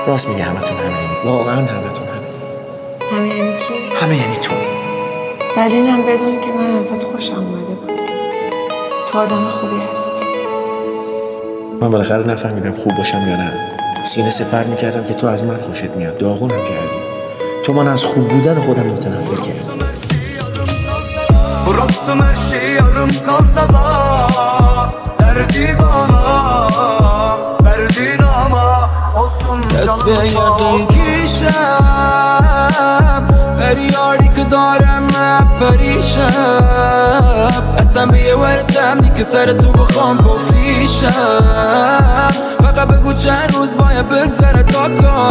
راست میگه، همتون همینیم، واقعا همتون همینیم. همه یعنی کی؟ همه یعنی تو. ولی اینم بدون که من ازت خوشم اومده بود. تو آدم خوبی هستی. من بالاخره نفهمیدم خوب باشم یا نه. سینه سپر میکردم که تو از من خوشت میاد، داغونم کردی. تو من از خوب بودن خودم متنفر کردی. Bıraktım her şey yarım kalsa da Derdi bana, verdin ama olsun دست به یقین کشم هر یاری که دارم پریشم اصلا به یه ورتم دی که سر تو بخوام بفریشم فقط بگو چند روز باید بگذره تا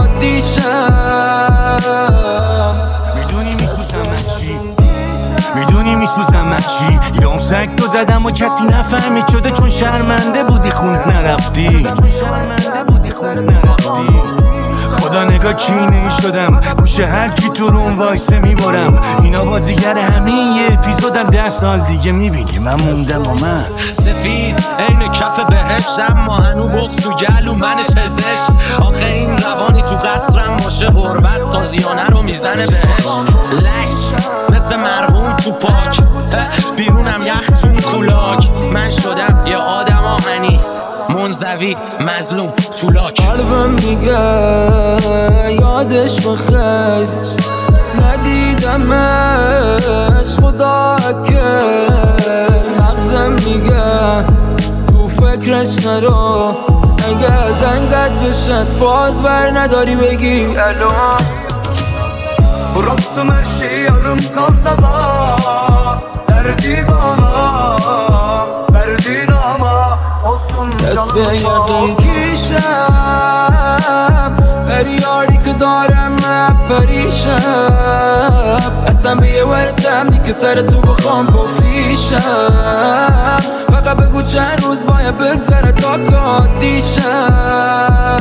کاتیشم میدونی میسوزم چی یا اون سگ تو زدم و کسی نفهمید شده چون شرمنده بودی خونه نرفتی خدا نگاه کینه شدم گوشه هر کی تو روم وایسه میبرم اینا بازیگر همین یه اپیزودم 10 سال دیگه میبینی من موندم و من سفید این کف بهشتم ما هنو بغض و گلو من چزشت آخه این روانی تو قصرم باشه غربت تازیانه رو میزنه بهش لش مثل مرغوم تو پاک بیرونم یخ تون کولاک من شدم یه آدم آهنی منزوی مظلوم چولاک قلبم میگه یادش بخیر ندیدمش خدا که مغزم میگه تو فکرش نرو اگه زنگت بشد فاز بر نداری بگی الو Bıraktım her şey yarım kalsa da Derdi bana, verdin ama olsun دست به یقین کشم هر یاری که دارم پریشم اصلا به یه ورتم دی که سر تو بخوام بفریشم فقط بگو چند روز باید بگذره تا کاتیشم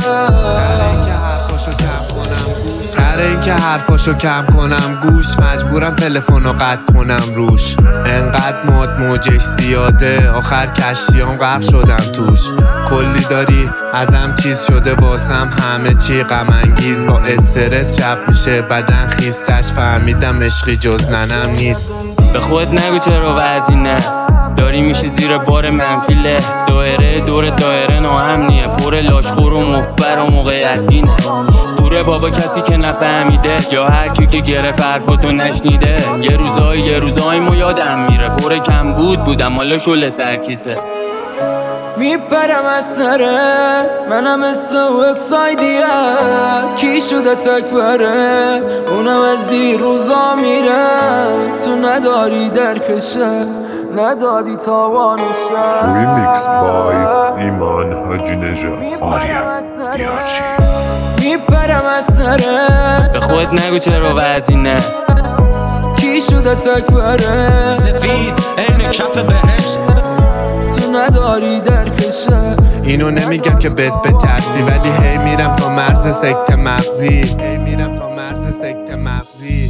سر اینکه حرفاشو کم کنم گوش مجبورم تلفنو قطع کنم روش انقدر موجش زیاده آخر کشتیام غرق شدم توش کلی داری ازم چیز شده واسم همه چی غم انگیز با استرس شب میشه بدن خیستش فهمیدم عشقی جز ننم نیست به خود نگو چرا وزینه داری میشه زیر بار منفیله دایره دور دایره ناامنیه پر لاشخور و مفبر و موقعیتینه دوره بابا کسی که نفهمیده یا هر کی که گرفت حرفاتو نشنیده یه روزایی ما یادم میره پر کم بودم حالا شل سرکیسه میپرم از سره منم مثل اکسایدیت کی شده تک بره اونم از زیر روزا میره تو نداری درکشه ندادی تاوانشه ریمیکس بای ایمان حاجی نژاد آریا یارچی میپرم از سره به خود نگو چرا وزینه کی شده تک بره سفید این کف بهشت تو نداری درکشه اینو نمیگم که بترسی ولی هی میرم تا مرز سکته مغزی